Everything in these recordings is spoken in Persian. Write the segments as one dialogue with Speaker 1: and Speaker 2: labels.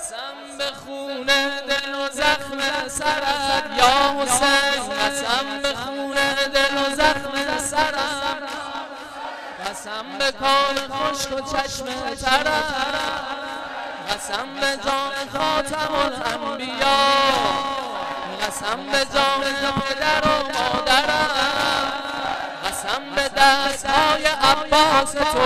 Speaker 1: قسم به خون دل و زخم سرت یا حسین، قسم به خون دل و زخم سرت، قسم به کار خشک و چشم ترت، قسم به جان خاتم الانبیا، قسم به جان پدر و مادرم، قسم به دستهای عباس تو،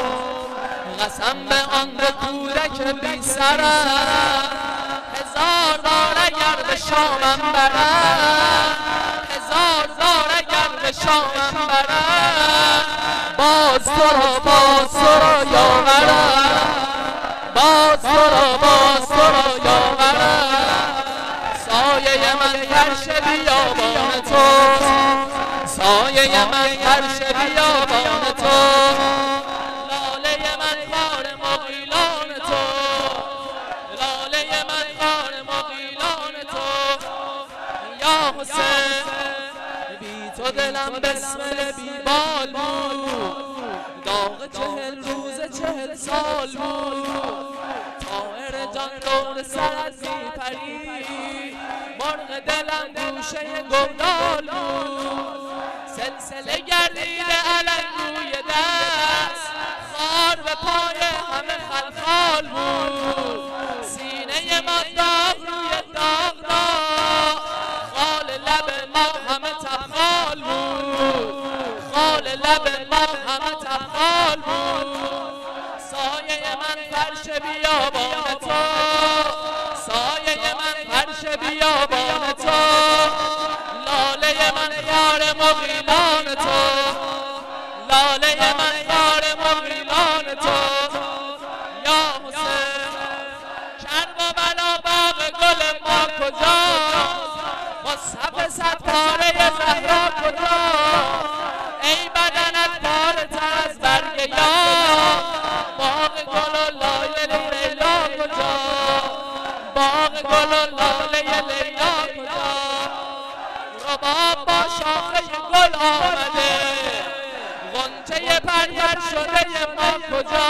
Speaker 1: قسم به آن به کودک بی سرم. هزار بار اگر به شامم برم، هزار بار اگر به شامم برم، باز تو را یاورم، باز تو را یاورم. سایه من فرش بیابان تو، سایه من فرش بیابان تو، لاله من خار مغیلان تو، لاله من خار مغیلان تو. یا حسین بی تو دلم بسمل بی بال بود، داغ 40 روز 40 سال بود. طائر جان دور سرت میپرید، مرغ دلم گوشه گلدال بود. سلسله گردیده علم روی دست، خار به پای همه خلخال بود. سینه ما داغ روی داغ داغ، خال لب ما همه تبخال بود، خال لب ما همه تبخال بود. سایه من فرش بیابان تو، سایه من فرش بیابان تو، لاله من خار مغیلان تو، لاله من خار مغیلان تو. یا حسین کرب و بلا باغ گل ما کجا، مصحف ستاره زهرا کجا، ای بدنت پاره تر از برگ یار، باغ گل و لاله لیلا کجا، باغ گل و لاله لیلا کجا. رباب با شاخه گل آمده، غنچه پرپر شده ما کجا،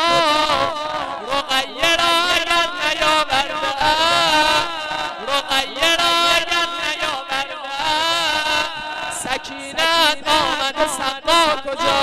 Speaker 1: رقیه را اگر نیاورده ام، رقیه را اگر نیاورده ام، سکینت آمده صبا کجا،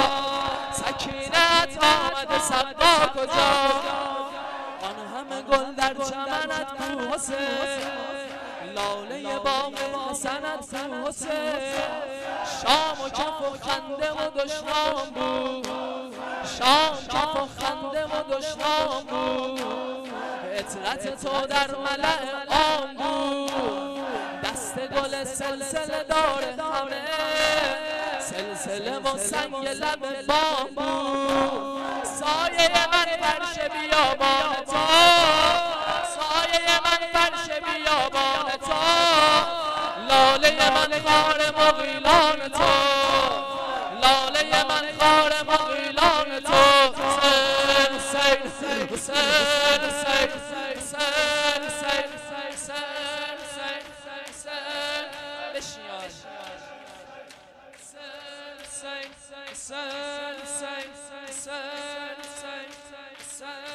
Speaker 1: سکینت آمده صبا کجا. آن همه گل در چمنت کو حسین، لاله باغ حسنت کو حسین. شام و کف و خنده و دشنام بود، شام کف و خنده و دشنام بود. عطرت تو در ملأ عام بود، دست گل سلسله دار همه، سلسله و سنگ لب بام بود. سایه من فرش بیابان تو، سایه من فرش بیابان تو، لاله من خار مغیلان تو، لاله من خار مغیلان تو. حسین حسین حسین حسین حسین حسین حسین حسین بشیار حسین حسین حسین حسین حسین